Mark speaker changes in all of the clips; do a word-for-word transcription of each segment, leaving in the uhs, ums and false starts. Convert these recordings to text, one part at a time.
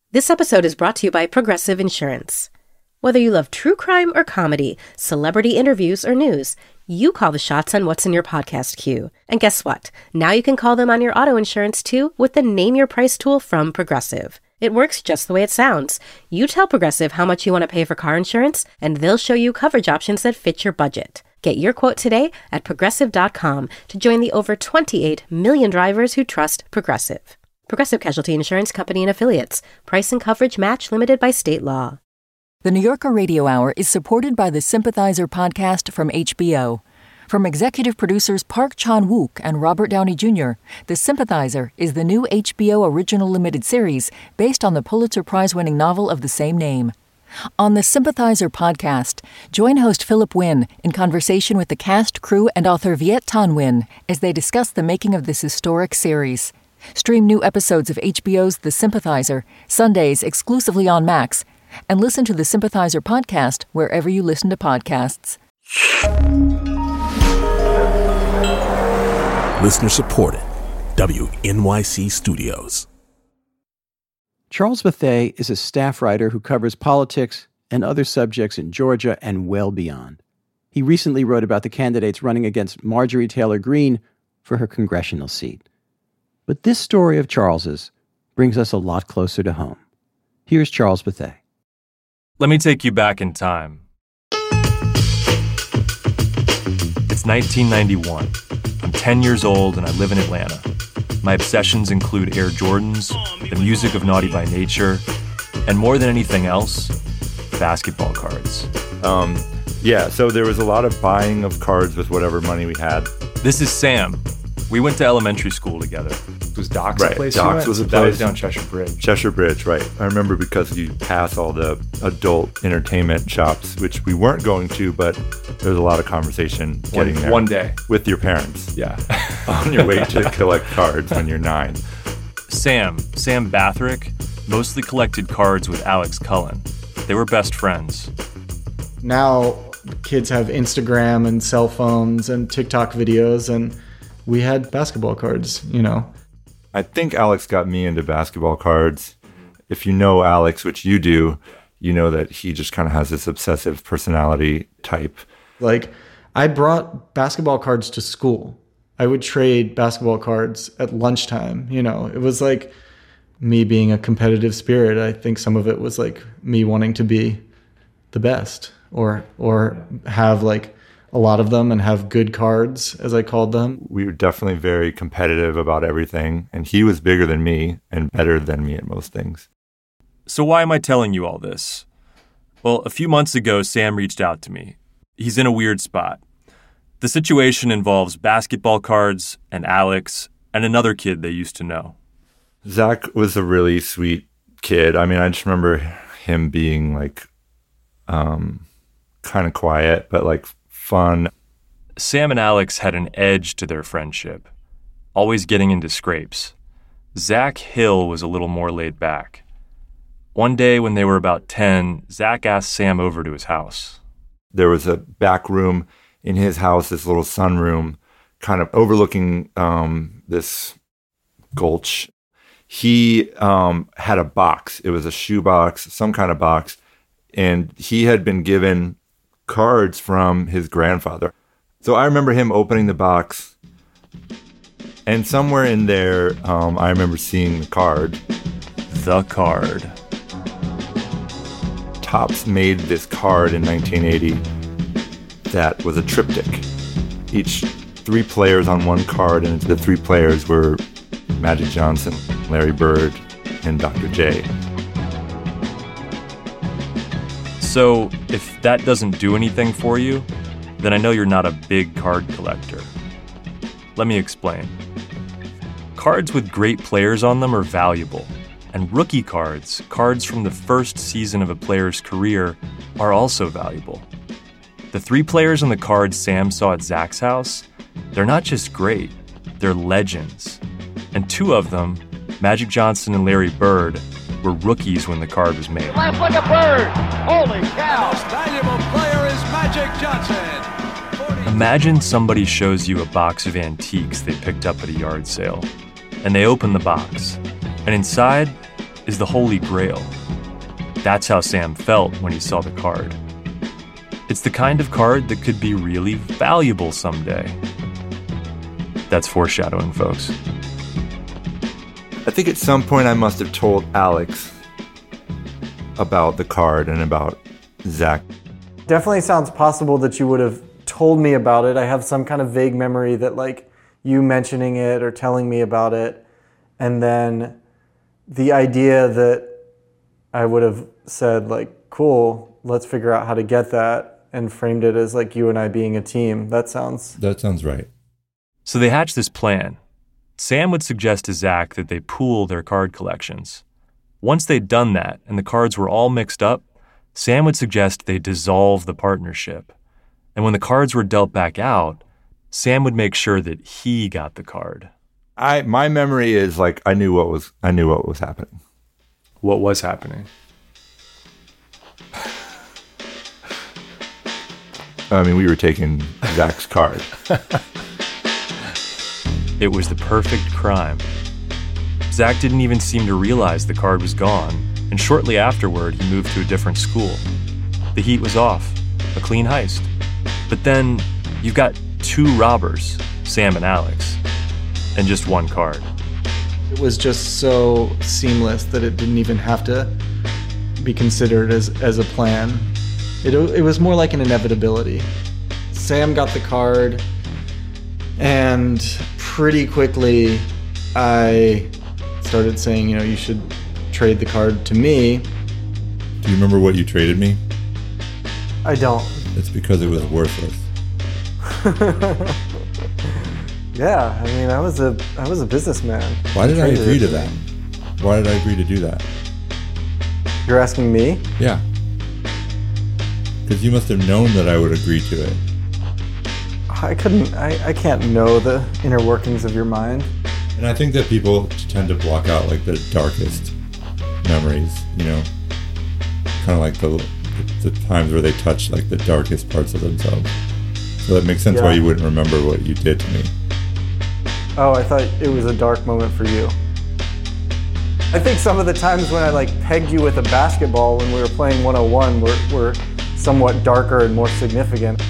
Speaker 1: This episode is brought to you by Progressive Insurance. Whether you love true crime or comedy, celebrity interviews or news, you call the shots on what's in your podcast queue. And guess what? Now you can call them on your auto insurance too with the Name Your Price tool from Progressive. It works just the way it sounds. You tell Progressive how much you want to pay for car insurance, and they'll show you coverage options that fit your budget. Get your quote today at progressive dot com to join the over twenty-eight million drivers who trust Progressive. Progressive Casualty Insurance Company and Affiliates. Price and coverage match limited by state law.
Speaker 2: The New Yorker Radio Hour is supported by the Sympathizer podcast from H B O. From executive producers Park Chan-wook and Robert Downey Junior, The Sympathizer is the new H B O original limited series based on the Pulitzer Prize-winning novel of the same name. On the Sympathizer podcast, join host Philip Wynn in conversation with the cast, crew, and author Viet Thanh Nguyen as they discuss the making of this historic series. Stream new episodes of H B O's The Sympathizer, Sundays exclusively on Max, and listen to the Sympathizer podcast wherever you listen to podcasts.
Speaker 3: Listener supported. W N Y C Studios.
Speaker 4: Charles Bethea is a staff writer who covers politics and other subjects in Georgia and well beyond. He recently wrote about the candidates running against Marjorie Taylor Greene for her congressional seat. But this story of Charles's brings us a lot closer to home. Here's Charles Bethea.
Speaker 5: Let me take you back in time. It's nineteen ninety-one. I'm ten years old and I live in Atlanta. My obsessions include Air Jordans, the music of Naughty by Nature, and more than anything else, basketball cards.
Speaker 6: Um, yeah, so there was a lot of buying of cards with whatever money we had.
Speaker 5: This is Sam. We went to elementary school together.
Speaker 7: Was Doc's
Speaker 6: right.
Speaker 7: a place?
Speaker 6: Doc's was a place.
Speaker 7: That was down Cheshire Bridge.
Speaker 6: Cheshire Bridge, right. I remember because you pass all the adult entertainment shops, which we weren't going to, but there was a lot of conversation getting
Speaker 7: one,
Speaker 6: there.
Speaker 7: One day.
Speaker 6: With your parents.
Speaker 7: Yeah.
Speaker 6: On your way to collect cards when you're nine.
Speaker 5: Sam, Sam Bathrick, mostly collected cards with Alex Cullen. They were best friends.
Speaker 8: Now kids have Instagram and cell phones and TikTok videos, and we had basketball cards, you know.
Speaker 6: I think Alex got me into basketball cards. If you know Alex, which you do, you know that he just kind of has this obsessive personality type.
Speaker 8: Like, I brought basketball cards to school. I would trade basketball cards at lunchtime, you know. It was like me being a competitive spirit. I think some of it was like me wanting to be the best or or have like a lot of them and have good cards, as I called them.
Speaker 6: We were definitely very competitive about everything, and he was bigger than me and better than me at most things.
Speaker 5: So why am I telling you all this? Well, a few months ago, Sam reached out to me. He's in a weird spot. The situation involves basketball cards and Alex and another kid they used to know.
Speaker 6: Zach was a really sweet kid. I mean, I just remember him being like um, kind of quiet, but like fun.
Speaker 5: Sam and Alex had an edge to their friendship, always getting into scrapes. Zach Hill was a little more laid back. One day when they were about ten, Zach asked Sam over to his house.
Speaker 6: There was a back room in his house, this little sunroom, kind of overlooking um, this gulch. He um, had a box. It was a shoe box, some kind of box, and he had been given cards from his grandfather. So I remember him opening the box, and somewhere in there, um, I remember seeing the card.
Speaker 5: The card.
Speaker 6: Topps made this card in nineteen eighty that was a triptych. Each three players on one card, and the three players were Magic Johnson, Larry Bird, and Doctor J.
Speaker 5: So, if that doesn't do anything for you, then I know you're not a big card collector. Let me explain. Cards with great players on them are valuable, and rookie cards, cards from the first season of a player's career, are also valuable. The three players on the cards Sam saw at Zach's house, they're not just great, they're legends. And two of them, Magic Johnson and Larry Bird, were rookies when the card was made.
Speaker 9: Left like a bird! Holy cow! The most valuable player is Magic Johnson!
Speaker 5: Imagine somebody shows you a box of antiques they picked up at a yard sale, and they open the box, and inside, is the Holy Grail. That's how Sam felt when he saw the card. It's the kind of card that could be really valuable someday. That's foreshadowing, folks.
Speaker 6: I think at some point I must have told Alex about the card and about Zach.
Speaker 8: Definitely sounds possible that you would have told me about it. I have some kind of vague memory that like you mentioning it or telling me about it. And then the idea that I would have said like, cool, let's figure out how to get that, and framed it as like you and I being a team. That sounds...
Speaker 6: That sounds right.
Speaker 5: So they hatched this plan. Sam would suggest to Zach that they pool their card collections. Once they'd done that and the cards were all mixed up, Sam would suggest they dissolve the partnership. And when the cards were dealt back out, Sam would make sure that he got the card.
Speaker 6: I my memory is like I knew what was I knew what was happening.
Speaker 7: What was happening?
Speaker 6: I mean, we were taking Zach's card.
Speaker 5: It was the perfect crime. Zach didn't even seem to realize the card was gone, and shortly afterward, he moved to a different school. The heat was off, a clean heist. But then, you've got two robbers, Sam and Alex, and just one card.
Speaker 8: It was just so seamless that it didn't even have to be considered as, as a plan. It, it was more like an inevitability. Sam got the card, and pretty quickly I started saying, you know, you should trade the card to me.
Speaker 6: Do you remember what you traded me?
Speaker 8: I don't.
Speaker 6: It's because it was worthless.
Speaker 8: Yeah, I mean, I was a I was a businessman.
Speaker 6: Why did I
Speaker 8: traded
Speaker 6: agree
Speaker 8: it
Speaker 6: to
Speaker 8: me.
Speaker 6: that? Why did I agree to do that?
Speaker 8: You're asking me?
Speaker 6: Yeah. Because you must have known that I would agree to it.
Speaker 8: I couldn't, I, I can't know the inner workings of your mind.
Speaker 6: And I think that people tend to block out like the darkest memories, you know, kind of like the the times where they touch like the darkest parts of themselves. So that makes sense
Speaker 8: Yeah.
Speaker 6: why you wouldn't remember what you did to me.
Speaker 8: Oh, I thought it was a dark moment for you. I think some of the times when I like pegged you with a basketball when we were playing one oh one were, were somewhat darker and more significant.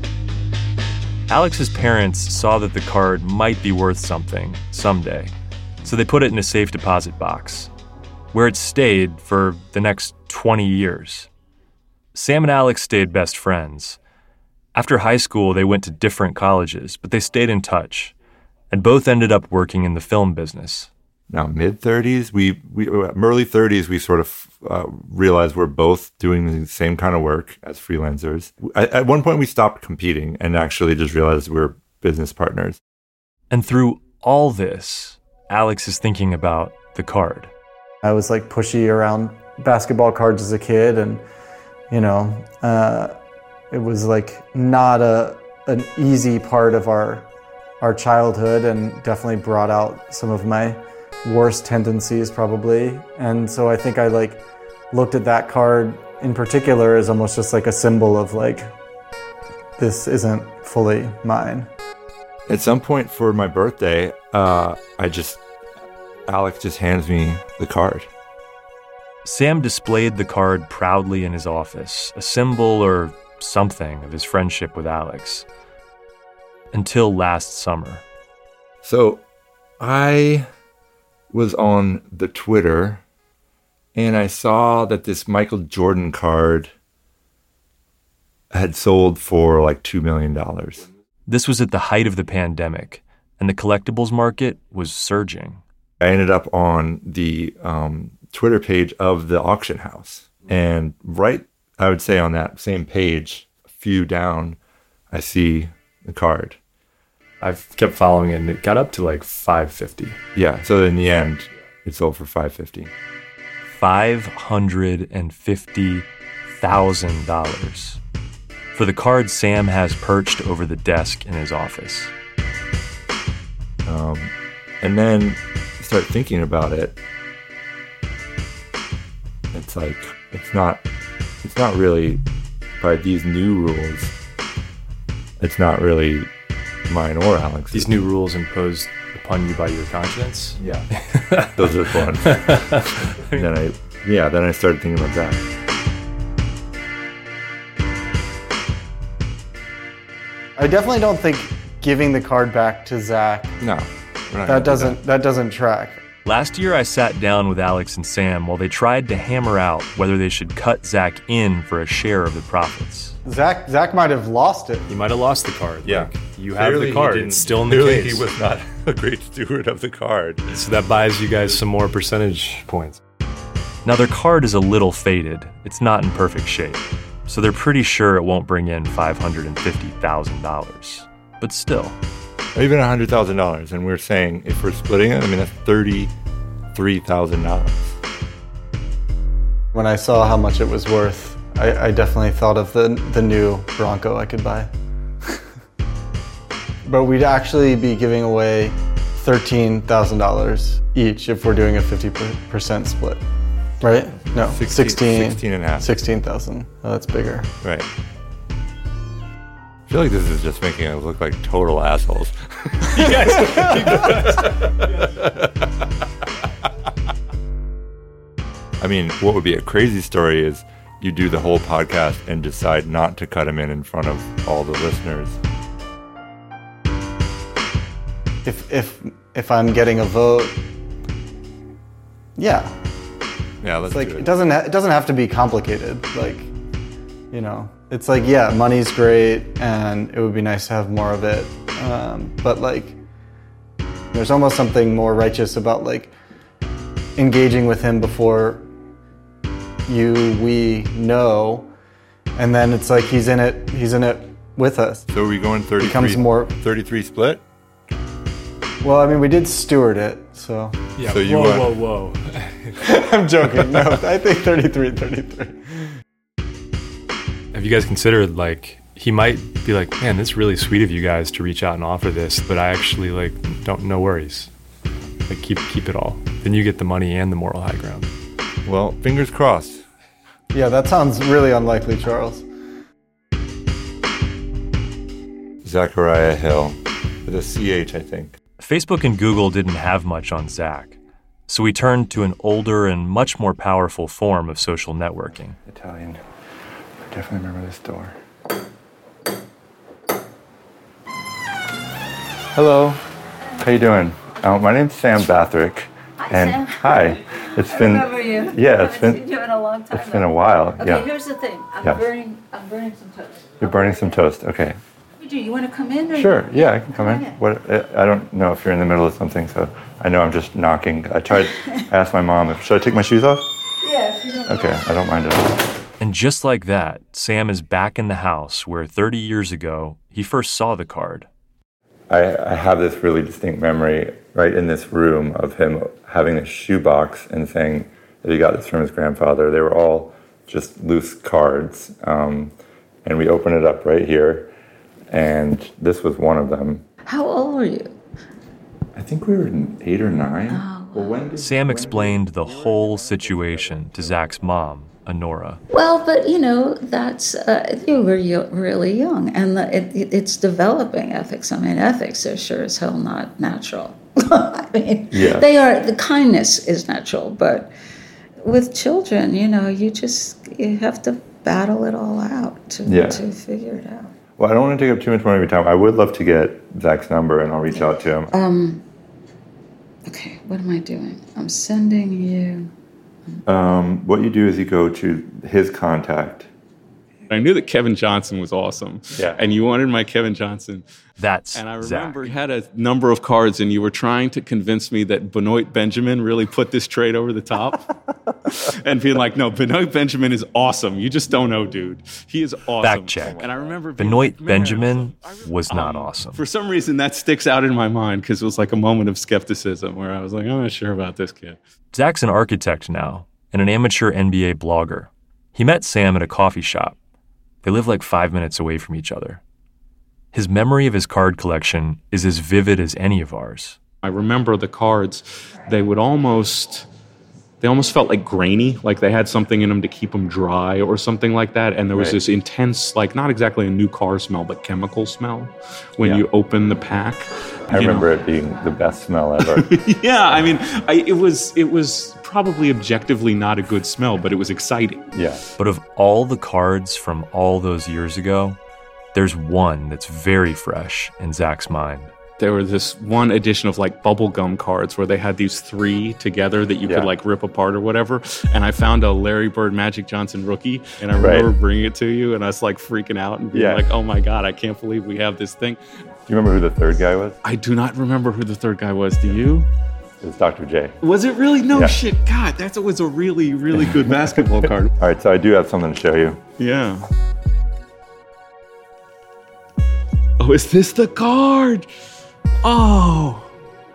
Speaker 5: Alex's parents saw that the card might be worth something someday, so they put it in a safe deposit box, where it stayed for the next twenty years. Sam and Alex stayed best friends. After high school, they went to different colleges, but they stayed in touch, and both ended up working in the film business.
Speaker 6: Now, mid-thirties, we, we early thirties, we sort of uh, realized we're both doing the same kind of work as freelancers. At, at one point, we stopped competing and actually just realized we we're business partners.
Speaker 5: And through all this, Alex is thinking about the card.
Speaker 8: I was like pushy around basketball cards as a kid, and you know, uh, it was like not a an easy part of our our childhood, and definitely brought out some of my worst tendencies probably. And so I think I like looked at that card in particular as almost just like a symbol of like, this isn't fully mine.
Speaker 6: At some point for my birthday, uh, I just, Alex just hands me the card.
Speaker 5: Sam displayed the card proudly in his office, a symbol or something of his friendship with Alex, until last summer.
Speaker 6: So I was on the Twitter and I saw that this Michael Jordan card had sold for like two million dollars.
Speaker 5: This was at the height of the pandemic, and the collectibles market was surging.
Speaker 6: I ended up on the um, Twitter page of the auction house. And right, I would say on that same page, a few down, I see the card.
Speaker 7: I've kept following it, and it got up to like five fifty.
Speaker 6: Yeah, so in the end, it sold for five fifty.
Speaker 5: five hundred fifty thousand dollars for the card Sam has perched over the desk in his office.
Speaker 6: Um, and then you start thinking about it. It's like, it's not, it's not really, by these new rules, it's not really mine or Alex's.
Speaker 7: These new rules imposed upon upon you by your conscience.
Speaker 6: Yeah. Those are fun. And then I, yeah, then I started thinking about Zach.
Speaker 8: I definitely don't think giving the card back to Zach,
Speaker 6: No. we're not gonna
Speaker 8: that
Speaker 6: do
Speaker 8: doesn't
Speaker 6: that.
Speaker 8: that doesn't track.
Speaker 5: Last year, I sat down with Alex and Sam while they tried to hammer out whether they should cut Zach in for a share of the profits.
Speaker 8: Zach Zach might have lost it.
Speaker 7: You might have lost the card.
Speaker 6: Yeah.
Speaker 7: Like, you have
Speaker 6: Clearly
Speaker 7: the card.
Speaker 6: he didn't-
Speaker 7: It's still in the
Speaker 6: clearly
Speaker 7: case.
Speaker 6: he was not a great steward of the card.
Speaker 7: So that buys you guys some more percentage points.
Speaker 5: Now, their card is a little faded. It's not in perfect shape. So they're pretty sure it won't bring in five hundred fifty thousand dollars. But still.
Speaker 6: Or even one hundred thousand dollars. And we're saying if we're splitting it, I mean, that's thirty-three thousand dollars.
Speaker 8: When I saw how much it was worth, I, I definitely thought of the the new Bronco I could buy. But we'd actually be giving away thirteen thousand dollars each if we're doing a fifty percent split. Right? No,
Speaker 6: sixteen,
Speaker 8: sixteen,
Speaker 6: sixteen and a half.
Speaker 8: sixteen thousand. Oh, that's bigger.
Speaker 6: Right. I feel like this is just making us look like total assholes.
Speaker 7: You guys, you guys.
Speaker 6: I mean, what would be a crazy story is you do the whole podcast and decide not to cut him in in front of all the listeners.
Speaker 8: If if if I'm getting a vote, yeah.
Speaker 6: Yeah, let's
Speaker 8: It's like
Speaker 6: do
Speaker 8: it
Speaker 6: it.
Speaker 8: doesn't ha- it doesn't have to be complicated. Like, you know, it's like yeah, money's great, and it would be nice to have more of it. Um, but like, there's almost something more righteous about like engaging with him before you we know, and then it's like he's in it. He's in it with us.
Speaker 6: So are we going thirty-three,
Speaker 8: Becomes more-
Speaker 6: thirty-three split?
Speaker 8: Well, I mean, we did steward it, so
Speaker 7: Yeah,
Speaker 6: So you
Speaker 7: whoa,
Speaker 6: want-
Speaker 7: whoa, whoa.
Speaker 8: I'm joking. No, I think thirty-three, thirty-three.
Speaker 7: Have you guys considered, like, he might be like, man, that's really sweet of you guys to reach out and offer this, but I actually, like, don't, no worries. Like, keep keep it all. Then you get the money and the moral high ground.
Speaker 6: Well, fingers crossed.
Speaker 8: Yeah, that sounds really unlikely, Charles.
Speaker 6: Zachariah Hill with a C H, I think.
Speaker 5: Facebook and Google didn't have much on Zach, so we turned to an older and much more powerful form of social networking.
Speaker 6: Italian. I definitely remember this door. Hello. How you doing? Uh, my name's Sam Bathrick.
Speaker 10: Hi,
Speaker 6: and
Speaker 10: Sam.
Speaker 6: Hi. It's
Speaker 10: I
Speaker 6: been
Speaker 10: remember you.
Speaker 6: Yeah, it's
Speaker 10: I haven't
Speaker 6: been
Speaker 10: seen you in a long time.
Speaker 6: it's been a while.
Speaker 10: Okay,
Speaker 6: yeah.
Speaker 10: here's the thing. I'm
Speaker 6: Yeah.
Speaker 10: burning. I'm burning some toast.
Speaker 6: You're burning some toast. Okay.
Speaker 10: What do you, you want to come in? Or
Speaker 6: Sure. Yeah, I can come in.
Speaker 10: in.
Speaker 6: What? I don't know if you're in the middle of something, so I know I'm just knocking. I tried. I asked my mom if should I take my shoes off.
Speaker 10: Yeah. If you don't
Speaker 6: Okay, I don't mind at all.
Speaker 5: And just like that, Sam is back in the house where thirty years ago he first saw the card.
Speaker 6: I, I have this really distinct memory right in this room of him having a shoebox and saying that he got this from his grandfather. They were all just loose cards. Um, and we opened it up right here. And this was one of them.
Speaker 10: How old were you?
Speaker 6: I think we were in eight or nine.
Speaker 10: Oh,
Speaker 6: well, when did,
Speaker 5: Sam
Speaker 6: when
Speaker 5: explained the whole situation to Zach's mom, Honora.
Speaker 10: Well, but you know, that's uh, you were yo- really young, and the, it, it, it's developing ethics. I mean, ethics are sure as hell not natural. I mean,
Speaker 6: Yeah.
Speaker 10: they are. The kindness is natural, but with children, you know, you just you have to battle it all out to
Speaker 6: Yeah.
Speaker 10: to figure it out.
Speaker 6: Well, I don't want to take up too much more of your time. I would love to get Zach's number, and I'll reach out to him.
Speaker 10: Um. Okay, what am I doing? I'm sending you.
Speaker 6: Um, what you do is you go to his contact.
Speaker 11: I knew that Kevin Johnson was awesome.
Speaker 6: Yeah.
Speaker 11: And you wanted my Kevin Johnson.
Speaker 5: That's
Speaker 11: And I
Speaker 5: Zach.
Speaker 11: remember you had a number of cards and you were trying to convince me that Benoit Benjamin really put this trade over the top. And being like, no, Benoit Benjamin is awesome. You just don't know, dude. He is awesome.
Speaker 5: Fact check.
Speaker 11: And I remember being
Speaker 5: Benoit
Speaker 11: like, man,
Speaker 5: Benjamin
Speaker 11: I was-
Speaker 5: was not
Speaker 11: um,
Speaker 5: awesome.
Speaker 11: For some reason, that sticks out in my mind because it was like a moment of skepticism where I was like, I'm not sure about this kid.
Speaker 5: Zach's an architect now and an amateur N B A blogger. He met Sam at a coffee shop. They live like five minutes away from each other. His memory of his card collection is as vivid as any of ours.
Speaker 11: I remember the cards, they would almost they almost felt like grainy, like they had something in them to keep them dry or something like that. And there was
Speaker 6: Right.
Speaker 11: this intense, like not exactly a new car smell, but chemical smell when
Speaker 6: Yeah.
Speaker 11: you open the pack.
Speaker 6: I
Speaker 11: you
Speaker 6: remember
Speaker 11: know.
Speaker 6: it being the best smell ever.
Speaker 11: Yeah, I mean, I, it was it was probably objectively not a good smell, but it was exciting.
Speaker 6: Yeah.
Speaker 5: But of all the cards from all those years ago, there's one that's very fresh in Zach's mind.
Speaker 11: There was this one edition of like bubblegum cards where they had these three together that you
Speaker 6: Yeah.
Speaker 11: could like rip apart or whatever. And I found a Larry Bird Magic Johnson rookie, and I
Speaker 6: Right.
Speaker 11: remember bringing it to you, and I was like freaking out and being
Speaker 6: Yeah.
Speaker 11: like, "Oh my god, I can't believe we have this thing."
Speaker 6: Do you remember who the third guy was?
Speaker 11: I do not remember who the third guy was. Do you?
Speaker 6: It was Doctor J.
Speaker 11: Was it really? No
Speaker 6: Yeah.
Speaker 11: shit. God, that was a really, really good basketball card.
Speaker 6: All right, so I do have something to show you.
Speaker 11: Yeah. Oh, is this the card? Oh.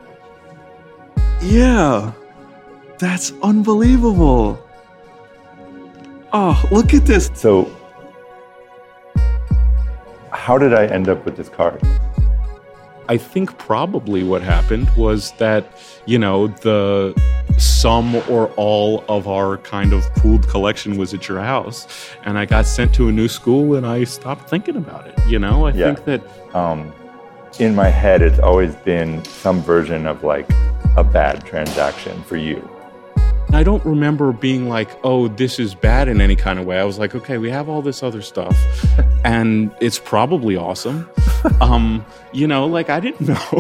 Speaker 11: Yeah. That's unbelievable. Oh, look at this.
Speaker 6: So, how did I end up with this card?
Speaker 11: I think probably what happened was that, you know, the some or all of our kind of pooled collection was at your house, and I got sent to a new school and I stopped thinking about it. You know, I
Speaker 6: Yeah.
Speaker 11: think that
Speaker 6: Um, in my head, it's always been some version of like a bad transaction for you.
Speaker 11: I don't remember being like, oh, this is bad in any kind of way. I was like, okay, we have all this other stuff and it's probably awesome. Um, you know, like I didn't know.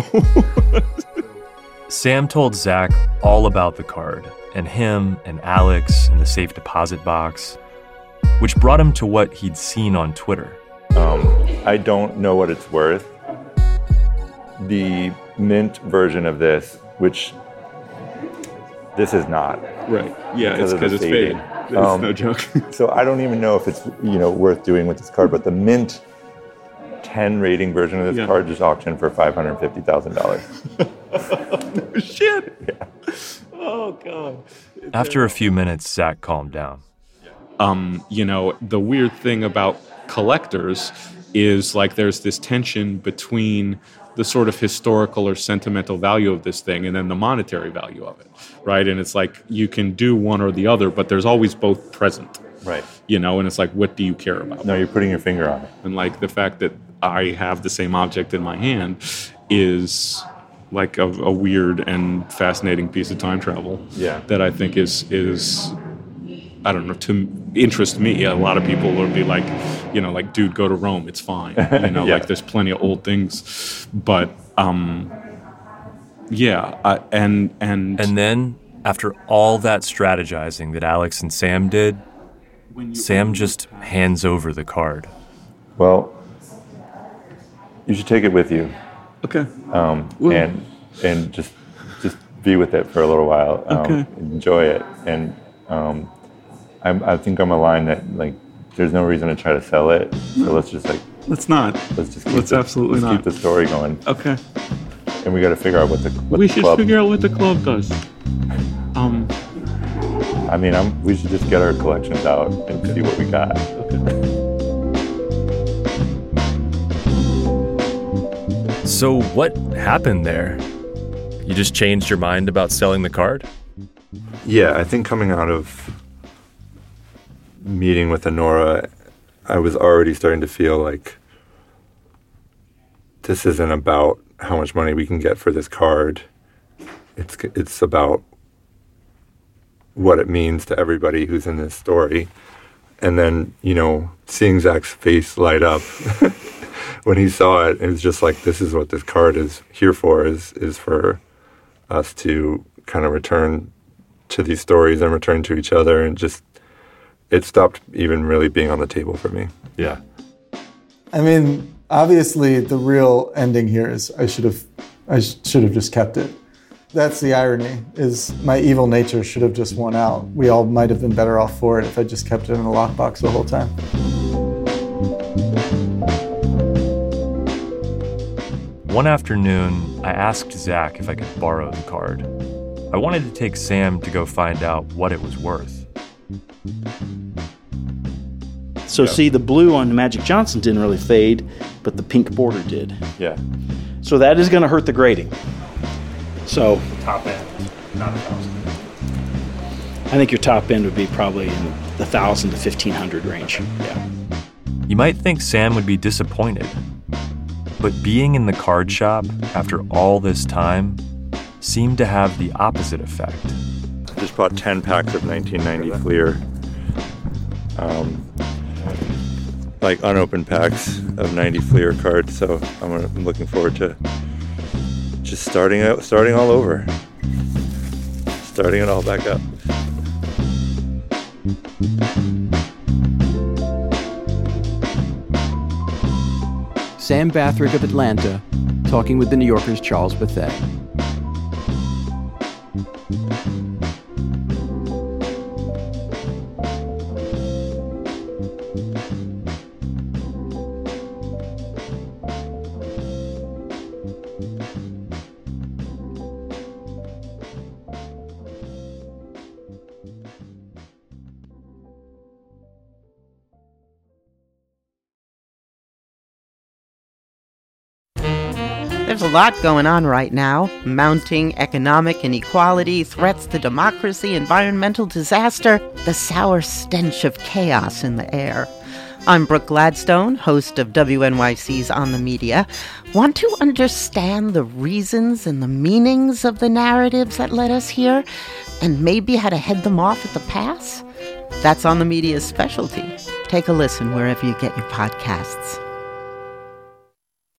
Speaker 5: Sam told Zach all about the card, and him and Alex and the safe deposit box, which brought him to what he'd seen on Twitter.
Speaker 6: Um, I don't know what it's worth. The mint version of this, which this is not.
Speaker 11: Right. Yeah,
Speaker 6: because
Speaker 11: it's
Speaker 6: of the
Speaker 11: because it's
Speaker 6: fading.
Speaker 11: faded. It's
Speaker 6: Um,
Speaker 11: no joke.
Speaker 6: So I don't even know if it's, you know, worth doing with this card, but the mint ten rating version of this
Speaker 11: Yeah.
Speaker 6: card just auctioned for five hundred fifty thousand dollars.
Speaker 11: Shit.
Speaker 6: Yeah.
Speaker 11: Oh, God.
Speaker 5: After a few minutes, Zach calmed down.
Speaker 11: Um, you know, the weird thing about collectors is like there's this tension between the sort of historical or sentimental value of this thing and then the monetary value of it, right? And it's like you can do one or the other, but there's always both present.
Speaker 6: Right.
Speaker 11: You know, and it's like, what do you care about?
Speaker 6: No, you're putting your finger on it.
Speaker 11: And like the fact that I have the same object in my hand is like a, a weird and fascinating piece of time travel.
Speaker 6: Yeah.
Speaker 11: That I think is is I don't know, to interest me. A lot of people would be like, you know, like, dude, go to Rome, it's fine. You know,
Speaker 6: Yeah.
Speaker 11: like there's plenty of old things. But um yeah, uh, and and
Speaker 5: And then, after all that strategizing that Alex and Sam did, Sam just hands over the card.
Speaker 6: Well, you should take it with you.
Speaker 11: Okay.
Speaker 6: Um,
Speaker 11: Well-
Speaker 6: and and just just be with it for a little while. Um,
Speaker 11: Okay.
Speaker 6: Enjoy it. And um, I'm, I think I'm aligned that like there's no reason to try to sell it. So let's just like
Speaker 11: Let's not.
Speaker 6: let's just keep
Speaker 11: Let's
Speaker 6: the,
Speaker 11: absolutely
Speaker 6: let's
Speaker 11: not.
Speaker 6: keep the story going.
Speaker 11: Okay.
Speaker 6: And we got to figure out what the what
Speaker 11: We
Speaker 6: the
Speaker 11: should
Speaker 6: club.
Speaker 11: figure out what the club does. Um
Speaker 6: I mean, I'm, we should just get our collections out and see what we got.
Speaker 5: So what happened there? You just changed your mind about selling the card?
Speaker 6: Yeah, I think coming out of meeting with Honora, I was already starting to feel like this isn't about how much money we can get for this card. It's it's about what it means to everybody who's in this story. And then, you know, seeing Zach's face light up when he saw it, it was just like, this is what this card is here for, is is for us to kind of return to these stories and return to each other, and just it stopped even really being on the table for me.
Speaker 5: Yeah.
Speaker 8: I mean, obviously, the real ending here is I should have, I sh- should have just kept it. That's the irony. Is my evil nature should have just won out. We all might have been better off for it if I just kept it in a lockbox the whole time.
Speaker 5: One afternoon, I asked Zach if I could borrow the card. I wanted to take Sam to go find out what it was worth.
Speaker 12: So see, the blue on Magic Johnson didn't really fade, but the pink border did.
Speaker 6: Yeah.
Speaker 12: So that is going to hurt the grading. So
Speaker 7: Top end, not a thousand.
Speaker 12: I think your top end would be probably in the one thousand to fifteen hundred range. Yeah.
Speaker 5: You might think Sam would be disappointed, but being in the card shop after all this time seemed to have the opposite effect.
Speaker 6: Just bought ten packs of nineteen ninety Fleer. Um, like unopened packs of ninety Fleer cards, so I'm, I'm looking forward to just starting out, starting all over, starting it all back up.
Speaker 4: Sam Bathrick of Atlanta, talking with the New Yorker's Charles Bethea.
Speaker 13: There's a lot going on right now. Mounting economic inequality, threats to democracy, environmental disaster, the sour stench of chaos in the air. I'm Brooke Gladstone, host of W N Y C's On the Media. Want to understand the reasons and the meanings of the narratives that led us here, and maybe how to head them off at the pass? That's On the Media's specialty. Take a listen wherever you get your podcasts.